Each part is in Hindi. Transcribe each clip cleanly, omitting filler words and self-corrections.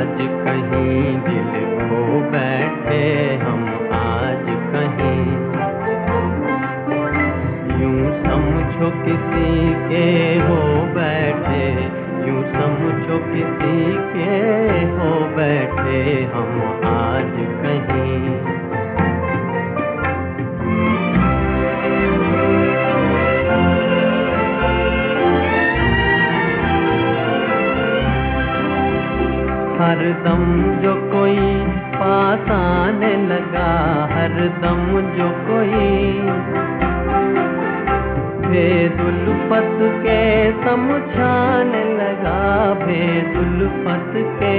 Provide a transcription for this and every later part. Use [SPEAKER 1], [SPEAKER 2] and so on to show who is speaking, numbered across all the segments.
[SPEAKER 1] आज कहीं दिल खो बैठे हम आज कहीं, यूं समझो किसी के हो बैठे, यूं समझो किसी के हो बैठे हम आज कहीं। हर दम जो कोई पास आने लगा, हर दम जो कोई भेदुल्फत के समझाने लगा, भेदुल्फत के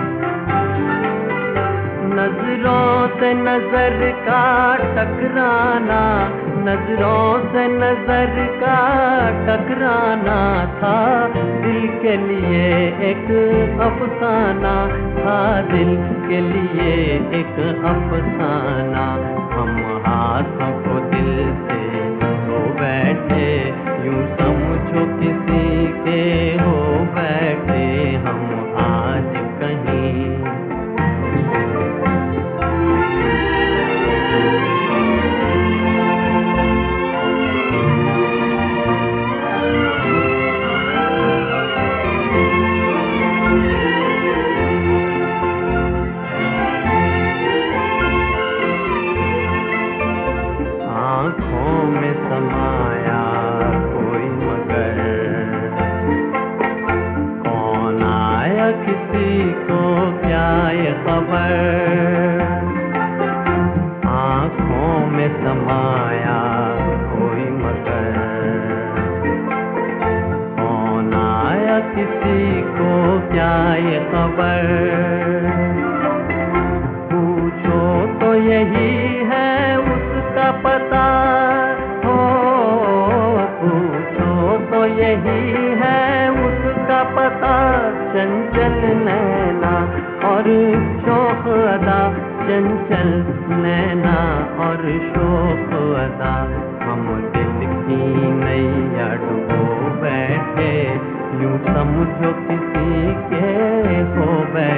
[SPEAKER 1] नजरों से नजर का टकराना, नजरों से नजर का टकराना था दिल के लिए एक अफसाना, था दिल के लिए एक अफसाना। हम हाथों को दिल से धो बैठे, यूं समझो किसी के हो बैठे हम आज कहीं। आँखों में समाया कोई मगर, कौन आया किसी को क्या ये खबर। आँखों में समाया कोई मगर, कौन आया किसी को क्या ये खबर। पूछो तो यही है उसका पता, हो पूछो तो यही है उसका पता। चंचल नैना और शोख अदा, चंचल नैना और शोख अदा। हम दिल की नैया डुबो बैठे, यूं समझो किसी के हो बैठे।